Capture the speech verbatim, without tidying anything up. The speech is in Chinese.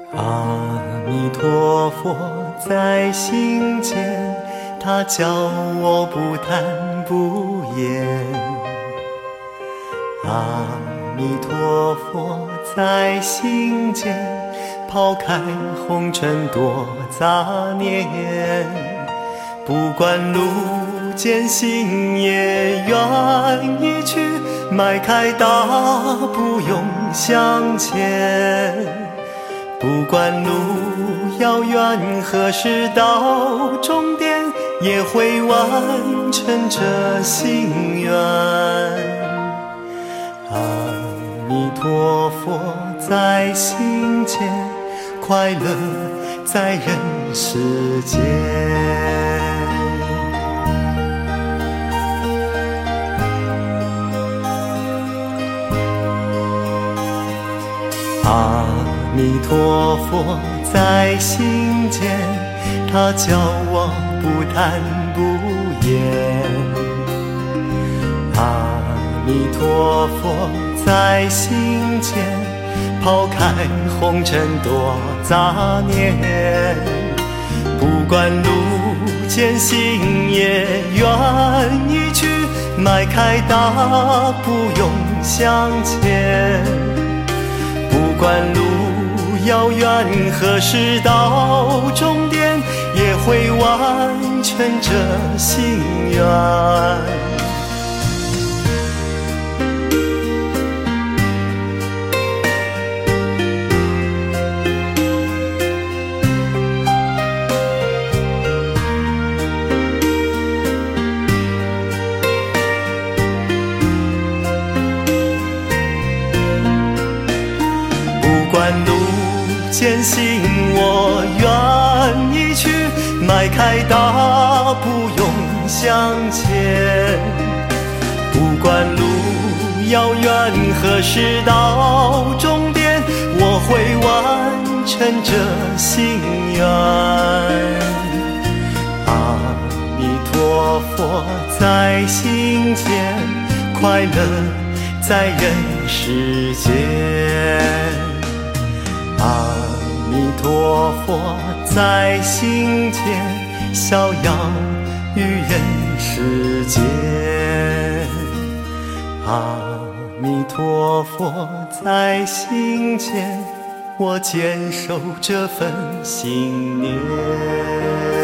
阿弥陀佛在心间，他教我不贪不厌。阿弥陀佛在心间，抛开红尘多杂念，不管路艰辛也愿意去，迈开大步勇向前。不管路遥远何时到终点，也会完成这心愿。阿弥陀佛在心间，快乐在人世间。阿弥陀佛在心间，他教我不贪不厌。阿弥陀佛在心间，抛开红尘多杂念，不管路艰辛也愿意去，迈开大步勇向前。不管路遥远何时到终点，也会完成这心愿。不管路艰辛我愿意去，迈开大步勇向前。不管路遥远何时到终点，我会完成这心愿。阿弥陀佛在心间，快乐在人世间。阿弥陀佛在心间，逍遥于人世间。阿弥陀佛在心间，我坚守这份信念。